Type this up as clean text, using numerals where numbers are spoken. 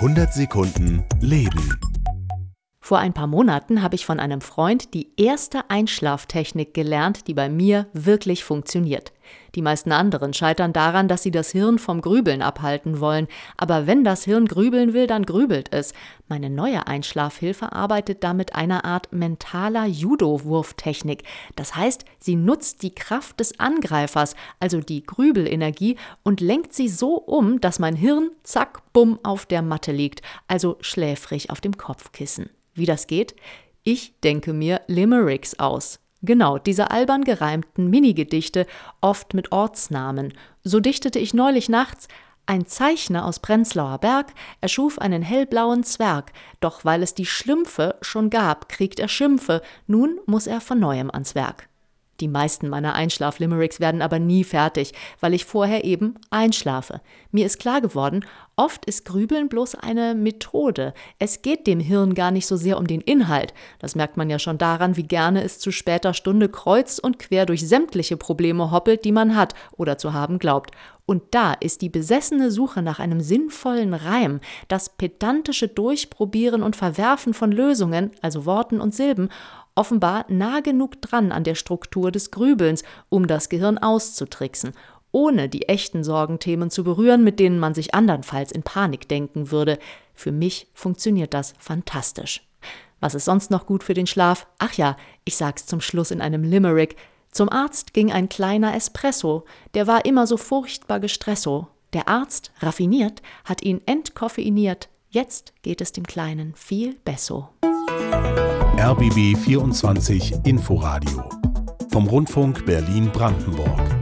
100 Sekunden Leben. Vor ein paar Monaten habe ich von einem Freund die erste Einschlaftechnik gelernt, die bei mir wirklich funktioniert. Die meisten anderen scheitern daran, dass sie das Hirn vom Grübeln abhalten wollen. Aber wenn das Hirn grübeln will, dann grübelt es. Meine neue Einschlafhilfe arbeitet da mit einer Art mentaler Judo-Wurftechnik. Das heißt, sie nutzt die Kraft des Angreifers, also die Grübelenergie, und lenkt sie so um, dass mein Hirn zack, bumm auf der Matte liegt, also schläfrig auf dem Kopfkissen. Wie das geht? Ich denke mir Limericks aus. Genau, diese albern gereimten Minigedichte, oft mit Ortsnamen. So dichtete ich neulich nachts: Ein Zeichner aus Prenzlauer Berg erschuf einen hellblauen Zwerg, doch weil es die Schlümpfe schon gab, kriegt er Schimpfe, nun muss er von Neuem ans Werk. Die meisten meiner Einschlaf-Limericks werden aber nie fertig, weil ich vorher eben einschlafe. Mir ist klar geworden, oft ist Grübeln bloß eine Methode. Es geht dem Hirn gar nicht so sehr um den Inhalt. Das merkt man ja schon daran, wie gerne es zu später Stunde kreuz und quer durch sämtliche Probleme hoppelt, die man hat oder zu haben glaubt. Und da ist die besessene Suche nach einem sinnvollen Reim, das pedantische Durchprobieren und Verwerfen von Lösungen, also Worten und Silben, offenbar nah genug dran an der Struktur des Grübelns, um das Gehirn auszutricksen, ohne die echten Sorgenthemen zu berühren, mit denen man sich andernfalls in Panik denken würde. Für mich funktioniert das fantastisch. Was ist sonst noch gut für den Schlaf? Ach ja, ich sag's zum Schluss in einem Limerick. Zum Arzt ging ein kleiner Espresso, der war immer so furchtbar gestresso. Der Arzt, raffiniert, hat ihn entkoffeiniert. Jetzt geht es dem Kleinen viel besser. RBB 24 Inforadio vom Rundfunk Berlin-Brandenburg.